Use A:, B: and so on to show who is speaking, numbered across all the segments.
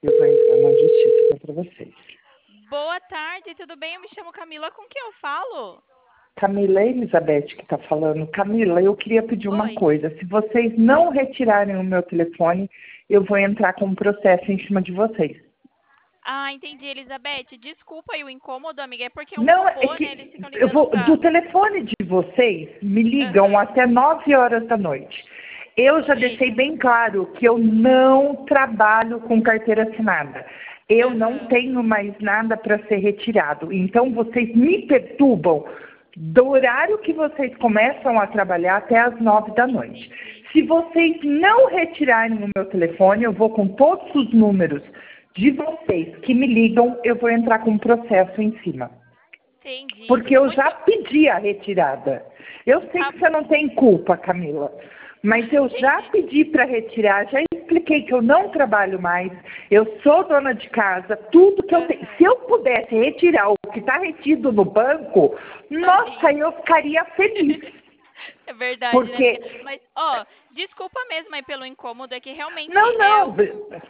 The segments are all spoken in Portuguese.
A: Eu vou entrar na justiça contra vocês.
B: Boa tarde, tudo bem? Eu me chamo Camila, com quem eu falo?
A: Camila, é Elizabeth que está falando. Camila, eu queria pedir uma
B: Oi.
A: coisa. Se vocês não retirarem o meu telefone, eu vou entrar com um processo em cima de vocês.
B: Ah, entendi, Elizabeth. Desculpa aí o incômodo, amiga. É porque um
A: Não, é
B: robô, né? Eles
A: que
B: ficam ligando
A: do
B: pra...
A: telefone de vocês me ligam
B: Aham.
A: até 9 horas da noite. Eu já deixei
B: Sim.
A: bem claro que eu não trabalho com carteira assinada. Eu não
B: Aham.
A: tenho mais nada para ser retirado. Então vocês me perturbam do horário que vocês começam a trabalhar até as 9 da noite.
B: Entendi.
A: Se vocês não retirarem o meu telefone, eu vou com todos os números de vocês que me ligam, eu vou entrar com um processo em cima.
B: Entendi.
A: Porque eu
B: Muito...
A: já pedi a retirada. Eu sei
B: Tá
A: que você não tem culpa, Camila, mas eu já
B: Entendi.
A: pedi para retirar, já expliquei que eu não trabalho mais, eu sou dona de casa, tudo que eu tenho.
B: Aham.
A: Se eu pudesse retirar o que está retido no banco, nossa,
B: Tadinha.
A: eu ficaria feliz.
B: É verdade, né, amiga?
A: Porque,
B: Mas, ó, desculpa mesmo aí pelo incômodo, é que realmente
A: não,
B: é
A: não,
B: o...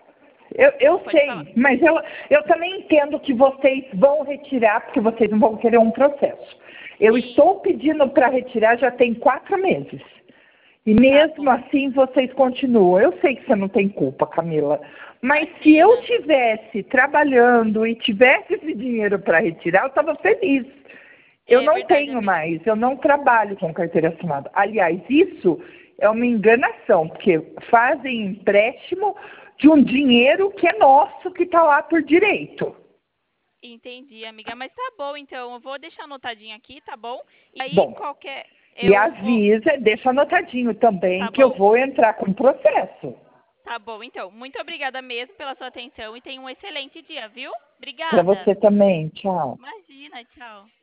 A: eu
B: Pode falar.
A: sei, mas eu também entendo que vocês vão retirar, porque vocês não vão querer um processo. Eu
B: Sim,
A: estou pedindo para retirar já tem 4 meses. E
B: tá
A: mesmo
B: bom.
A: assim vocês continuam. Eu sei que você não tem culpa, Camila. Mas se eu
B: Imagina.
A: tivesse trabalhando e tivesse esse dinheiro para retirar, eu estava feliz. Eu
B: É
A: não
B: verdade,
A: tenho
B: amiga.
A: mais, eu não trabalho com carteira assinada. Aliás, isso é uma enganação, porque fazem empréstimo de um dinheiro que é nosso, que está lá por direito.
B: Entendi, amiga. Mas tá bom, então. Eu vou deixar anotadinho aqui, tá bom? E aí,
A: Bom,
B: qualquer.
A: e
B: Eu vou.
A: avisa, deixa anotadinho também
B: Tá
A: que eu
B: bom.
A: vou entrar com processo.
B: Tá bom, então. Muito obrigada mesmo pela sua atenção e tenha um excelente dia, viu?
A: Para
B: Obrigada.
A: você também, tchau.
B: Imagina, tchau.